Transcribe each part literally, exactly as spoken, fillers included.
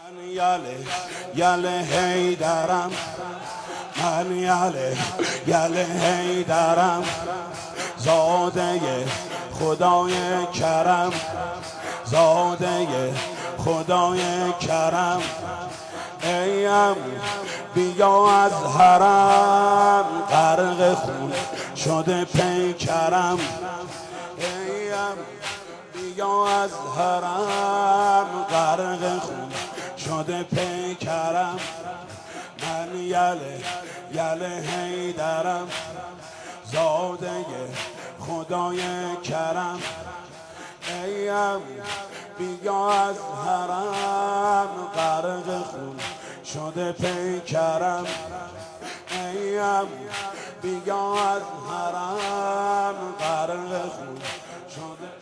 من یاله یاله حیدرم، من یاله یاله حیدرم، زاده خدای کرم، زاده خدای کرم. ایم بیا از حرم، غرق خون شده پیکرم. ایم بیا از حرم، غرق خون شده پیکرم. من یله یله حیدرم، زاده خدای کرم. ایم بیا از حرم، غرق خون شده پیکرم. ایم بیا از حرم، غرق خون شده.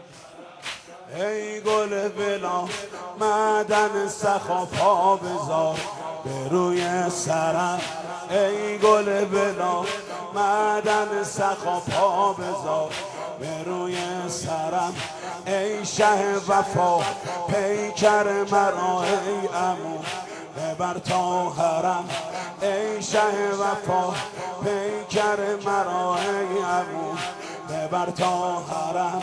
ای گل بلا معدن سخا پا بذار به روی سرم. ای گل بلا معدن سخا پا بذار به روی سرم. ای شه وفا پیکر مرا ای عمو ببر تا حرم. ای شه وفا پیکر مرا ای عمو ببر تا حرم.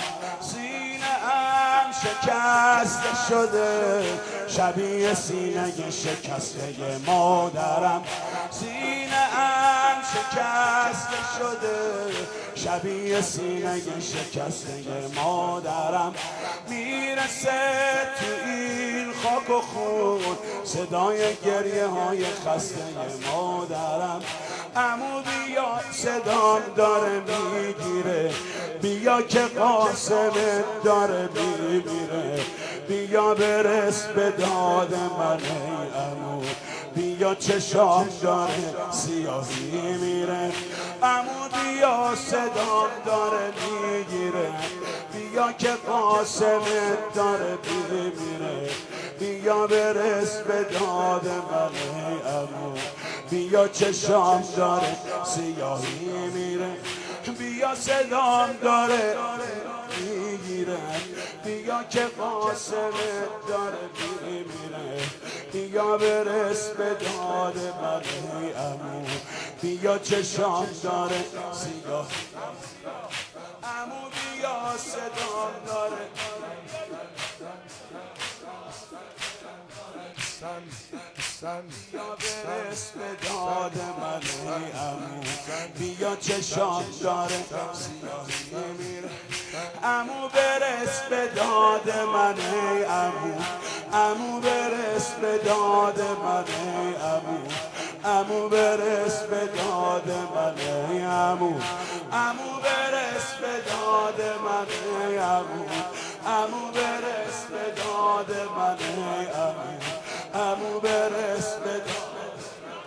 شکسته شده شبیه سینه شکسته مادرم. سینه ام شکسته شده شبیه سینه شکسته مادرم. میرسه تو این خاک و خون صدای گریه های خسته مادرم. عمو بیا صدام داره میگیره، بیا که قاسمت داره میمیره. بیا برس به داد من ای عمو، بیا چشام داره سیاهی میره. عمو بیا صدام داره میگیره، بیا که قاسمت داره میمیره. بیا برس به داد من ای عمو، بیا چشام داره سیاهی میره. بیا صدام داره میگیره، بیا که قاسمت داره میمیره. بیا برس به داد من ای عمو، بیا چشام داره سیاه. عمو بیا صدام داره بیا برس به داد من ای عمو، بیا چشام داره سیاهی میره. عمو برس به داد من ای عمو، عمو برس به داد من ای عمو، عمو برس به داد من ای عمو، عمو برس به داد من ای عمو، عمو برس به داد من ای عمو، عمو برس به داد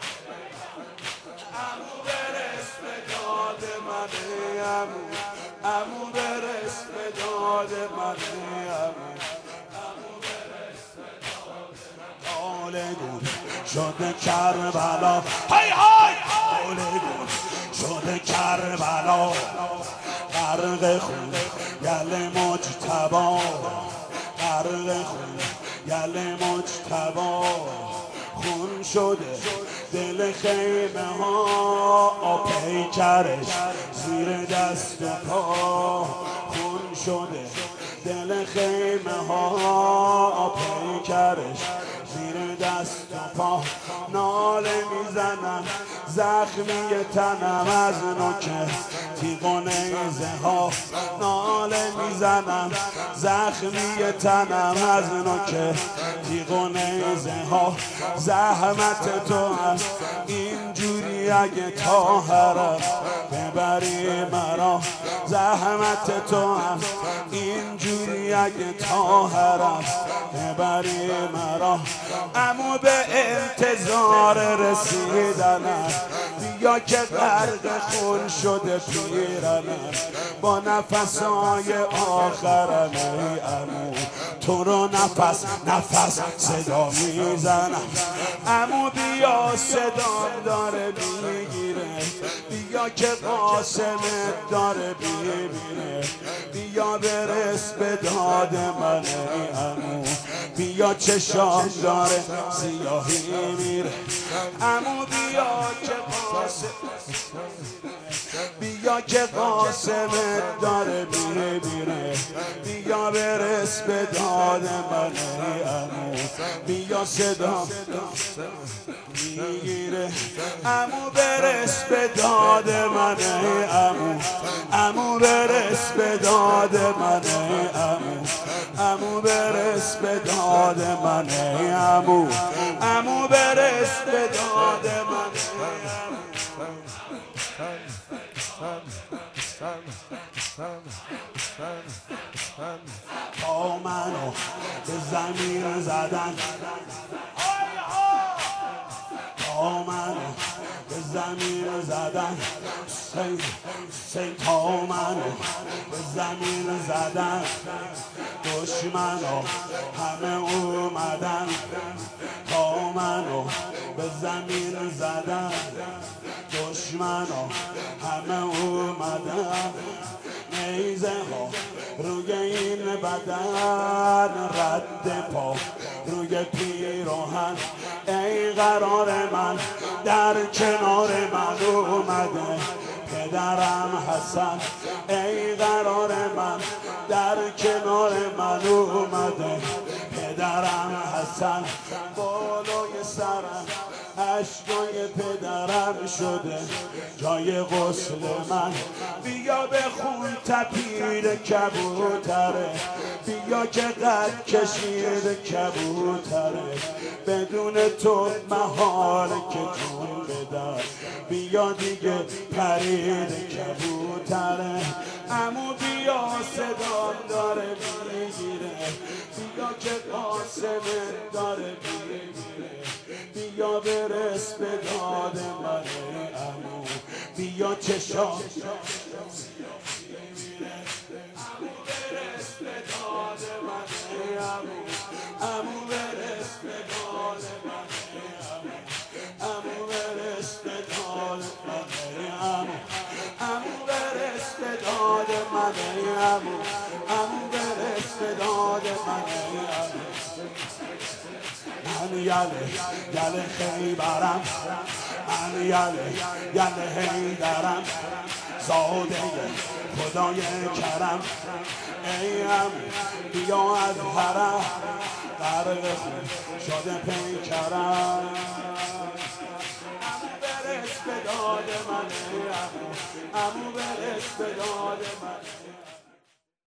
عمو برس به داد من ای عمو، عمو برس به داد من ای عمو، عمو برس به داد من. حال گل شده کربلا، های های حال گل شده کربلا، غرق خون گل مجتبی، غرق خون گل مجتبی. خون شده دل خیمه ها، پیکرش زیر دست و پا. خون شده دل خیمه ها، پیکرش زیر دست و پا. ناله میزنم زخمی تنم از نوک تیغ و نیزه ها. ناله میزنم زخمی تنم از نوک تیغ و نیزه ها. زحمت تو هست اینجوری اگه تا حرم ببری مرا. زحمت تو هست اینجوری اگه تا حرم ببری مرا. عمو به انتظار رسیدنم، بیا که غرق خون شده پیرنم. با نفسای آخرم ای عمو، تو رو نفس نفس صدا میزنم. عمو بیا صدام داره میگیره، بیا که قاسمت داره میمیره. بیا برس به داد من ای عمو، بیا چشام داره سیاهی میره عمو بیا که قاسم بیا که قاسمت داره میره میره بیا برس به داد من ای عمو بیا صدا میگیره عمو برس به داد من ای عمو عمو برس به داد من ای عمو عمو برس به داد من ای عمو عمو برس به داد من ای عمو تا منو به زمین زدن تا منو به زمین زدن سی سی تا منو به زمین زدن دشمنو همه اومدن تا منو به زمین زدن دشمنو همه اومدن نیزه ها روی این بدن رد پا روی پیراهن ای قرار من در کنار من اومده پدرم حسن ای قرار من در کنار من اومده پدرم حسن بالای سرم اشکای پدرم شده جای غسل من بیا به خون تپید کبوتره بیا که قد کشید کبوتره بدون تو محال که جون بدر بیا دیگه پرید کبوتره عمو بیا صدا داره میگیره بیا که قاسم داره میگیره بیا برس به داد من ای عمو بیا چشام عمو برس به داد من ای عمو عمو برس به داد من ای عمو عمو برس به داد من ای عمو عمو برس به داد من ای عمو عمو برس به داد من ای عمو من یله یله خیبرم من یله یله حیدرم زاده خدای کرم ای عمو بیا از حرم غرق خون شده پیکرم عمو برس به داد من ای عمو عمو برس به داد من